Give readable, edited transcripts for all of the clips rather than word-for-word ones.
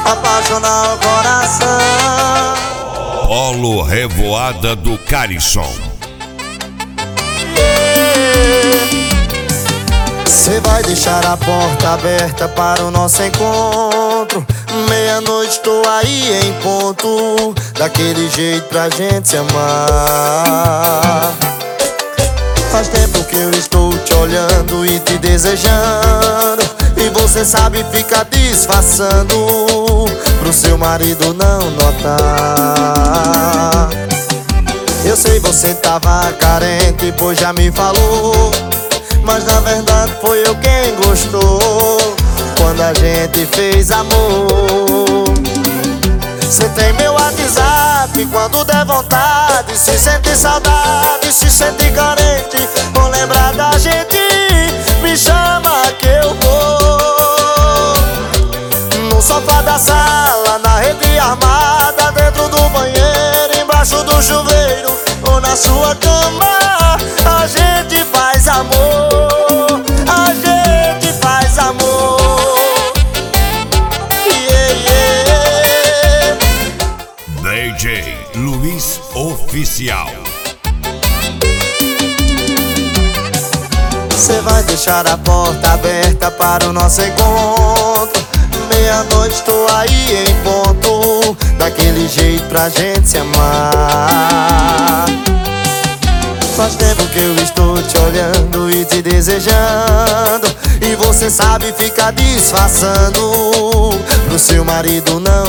apaixonar o coração. Polo Revoada do Carisson. Cê vai deixar a porta aberta para o nosso encontro. Meia-noite tô aí em ponto, daquele jeito pra gente se amar. Faz tempo que eu estou te olhando e te desejando, e você sabe ficar disfarçando pro seu marido não notar. Eu sei você tava carente, pois já me falou, mas na verdade foi eu quem gostou quando a gente fez amor. Cê tem meu WhatsApp, quando der vontade, se sente saudade, se sente carente, ou lembrar da gente, me chama que eu vou. No sofá da sala, na rede armada, dentro do banheiro, embaixo do chuveiro, ou na sua cama, a gente faz amor, a gente faz amor. DJ Luiz Oficial. Cê vai deixar a porta aberta para o nosso encontro. Meia-noite tô aí em ponto, daquele jeito pra gente se amar. Faz tempo que eu estou te olhando e te desejando, e você sabe ficar disfarçando pro seu marido não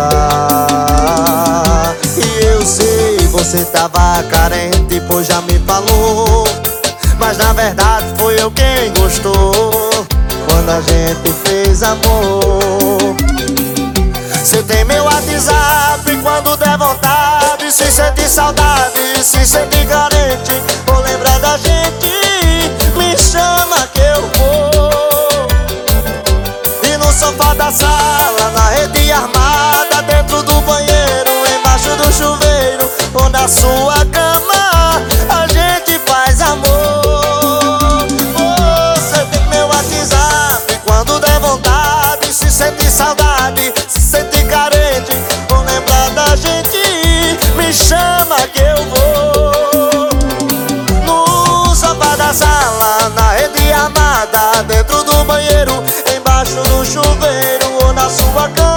notar. E eu sei, você tava carente, pois já me falou, mas na verdade foi eu quem gostou quando a gente fez amor. Cê tem meu WhatsApp, quando der vontade, se sente saudade, se sente carente, ou lembrar da gente, me chama que eu vou. E no sofá da sala, na rede armada, dentro do banheiro, embaixo do chuveiro, ou na sua cama, a gente faz amor. Você tem meu WhatsApp, quando der vontade, se sente saudade, se sente carente, ou lembrar da gente, me chama que eu vou. No sofá da sala, na rede armada, dentro do banheiro, embaixo do chuveiro, ou na sua cama,